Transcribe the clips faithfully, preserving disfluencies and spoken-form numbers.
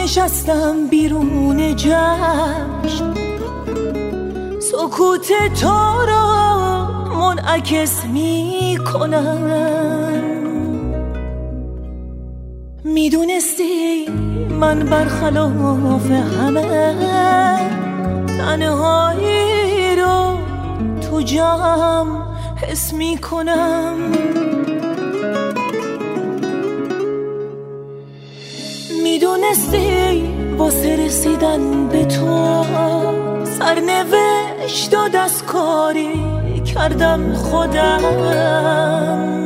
نشستم بیرون جشن، سکوت تو را منعکس می کنم. میدونستی من برخلاف همه تنهایی رو تو جمع حس می کنم. میدونستی واسه رسیدن به تو سرنوشت و دستکاری کردم خودم.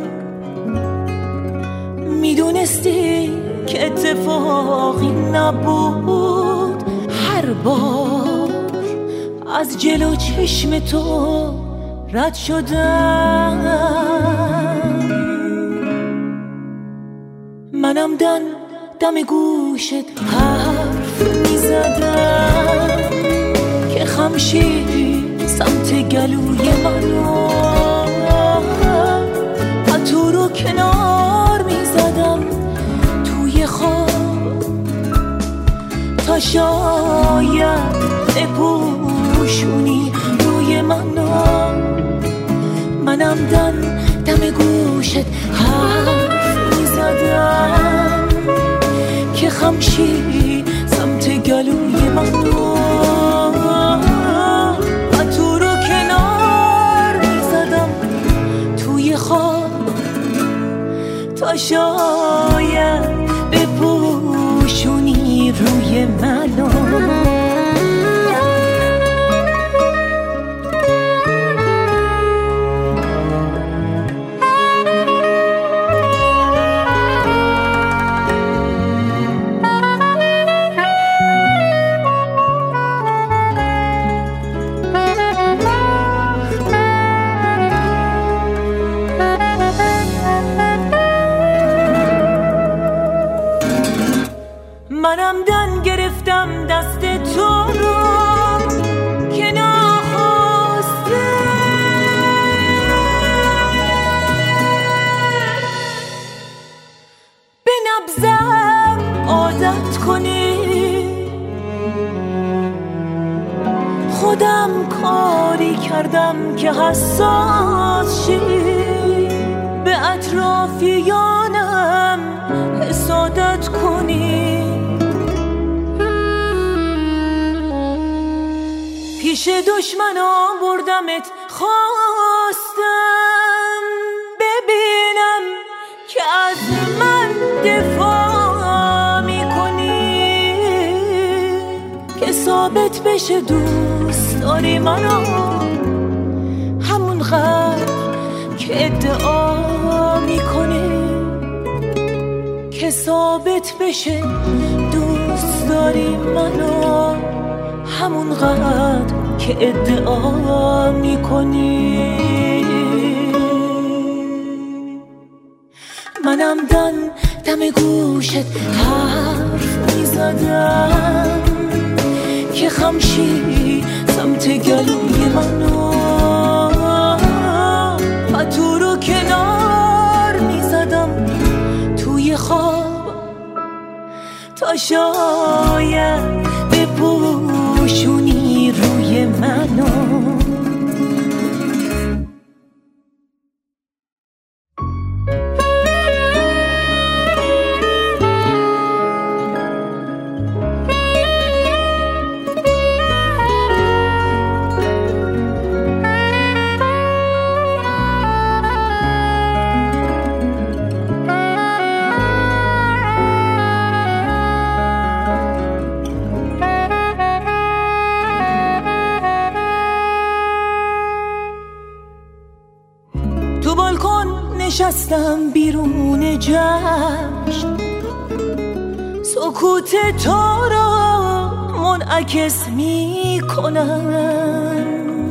میدونستی که اتفاقی نبود هر بار از جلو چشم تو رد شدم. منم دن دم گوشت حرف میزدم که خمشیر سمت گلوی منو پتو رو کنار میزدم توی خواب تا شاید بپوشونی روی منو. منم دن دم گوشت حرف میزدم که خمشیر سمت گلوی منو پتو رو کنار میزدم توی خواب تا شاید بپوشونی روی منو. منم دن گرفتم دست تو رو که ناخواسته به نبضم عادت کنی. خودم کاری کردم که حساس شی، به اطرافیانم حسادت کنی. پیش دشمنان بردمت خواستم ببینم که از من دفاع میکنی، که ثابت بشه دوست داری منو همونقدر که ادعا میکنی، که ثابت بشه دوست داری منو همونقدر که ادعا میکنی. منم دن دم گوشت حرف میزدم که خمشیر سمت گلوی منو پتو رو کنار میزدم توی خواب تا شاید بپوشونی روی منو. تو بالکن نشستم بیرون جشن، سکوت تو را منعکس می کنم.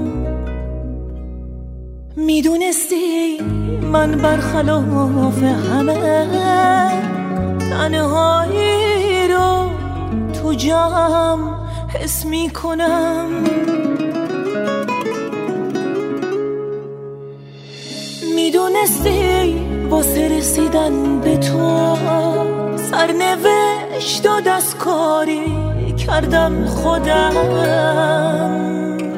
میدونستی من برخلاف همه تنهایی رو تو جمع حس می کنم. میدونستی واسه رسیدن به تو سرنوشت و دستکاری کردم خودم.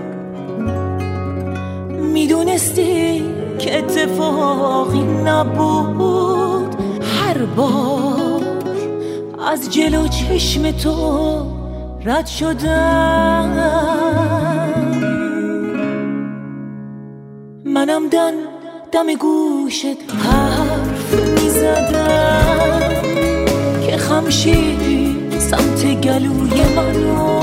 میدونستی که اتفاقی نبود، هر بار از جلو چشم تو رد شدم. منم دن دم گوشت حرف میزدم که خمشیر سمت گلوی منو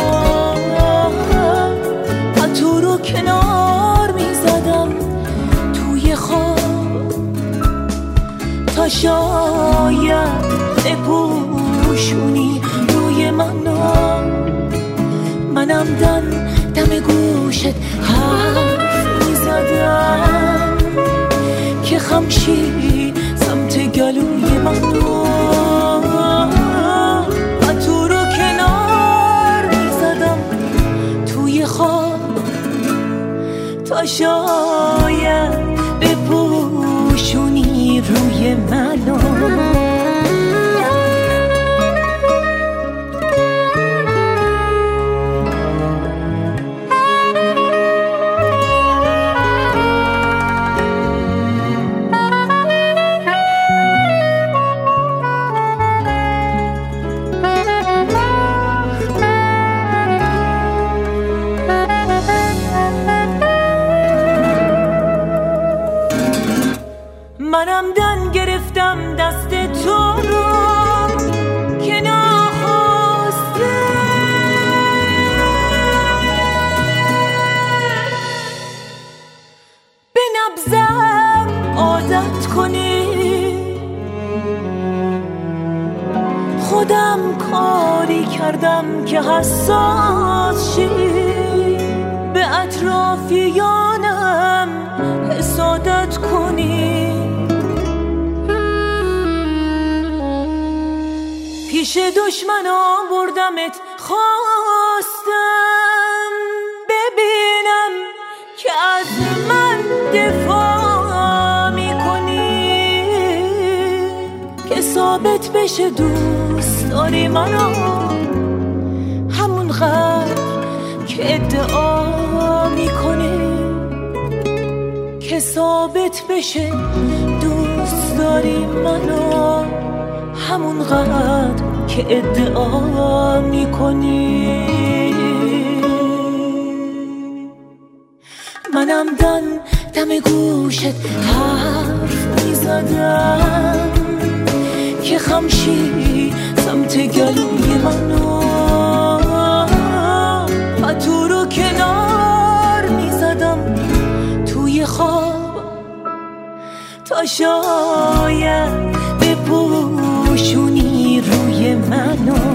پتو رو کنار میزدم توی خواب تا شاید بپوشونی روی منو. منم دن دم گوشت حرف میزدم که خمشیر سمت گلوی منو پتو رو کنار میزدم توی خواب تا شاید بپوشونی روی منو. منم دن گرفتم دست تو رو که نخواسته به نبضم عادت کنی. خودم کاری کردم که حساس شی، به اطرافیانم حسادت کنی. پیش دشمنا بردمت خواستم ببینم که از من دفاع میکنی، که ثابت بشه دوست داری منو همونقدر که ادعا میکنی، که ثابت بشه دوست داری منو همونقدر که ادعا میکنی. منم دن دم گوشت حرف میزدم که خمشیر سمت گلوی منو پتو رو کنار میزدم توی خواب تا شاید بپوشونی روی منو.